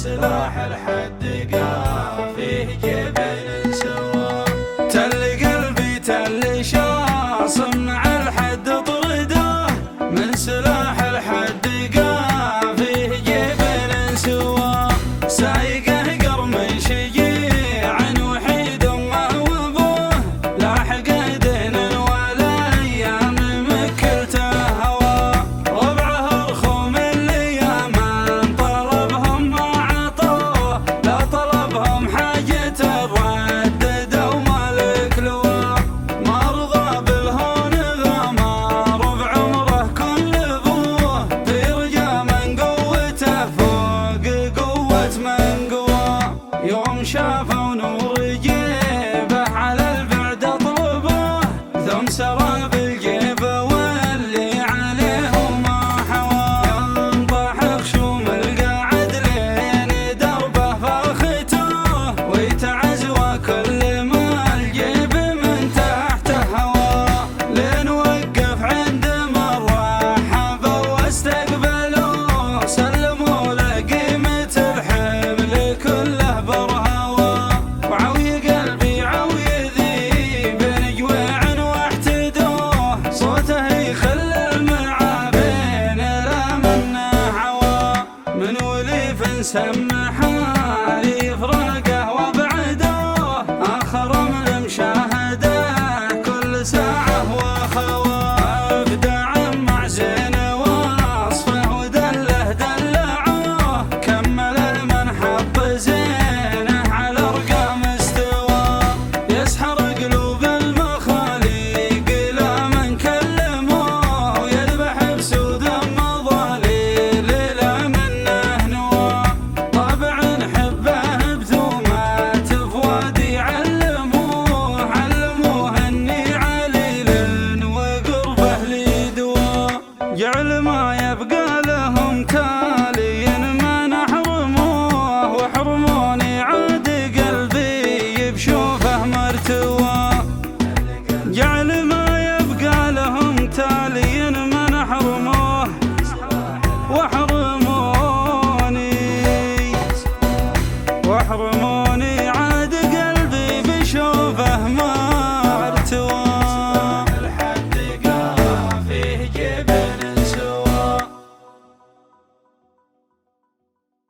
سلاح الحدقة فيه جبل سوا. تل قلبي تل شاص مع الحد طرده من سلاح الحدقة فيه جبل سوا. سايقه قرم شجيع وحيد امه وابوه لاحق دين ولا ايام مكلته هوا. ربعه رخوم الايام طلبهم ما عطوه لا طلبهم حاجه الردد ومالك لوا. ما رضى بالهون غمار بعمره كل ابوه في رجا من قوته فوق قوه من قواه. يوم شافوا نور جيبه على البعد طلبوه ثم سرى بالجيبه واللي عليه ما حواه. ينطح خشوم القاعد لين دربه فاختوه ويتعزوى كل ما الجيب من تحته هواه. لين وقف عند مره حبوا واستقبلوه سلموا له قيمه الحمل كله برهواه. وعوي قلبي عوي ذي بين جويع واحتدوه صوته يخل المعابين لا منه عواه. من وليف سمحا يفرقه وبعدوه اخر من المشاهده كل ساعه وخواه. ابدع مع زين وصفه ودله دلعوه كمل من حب زينه على ارقام استوى. يسحر قلوب المخاليق لا من كلموه ويذبح بسود مضاليل لا منه نوى. طبع حبه بثومات فؤادي علموه اني عليل وقربه لي دوا. جعل ما يبقى لهم كان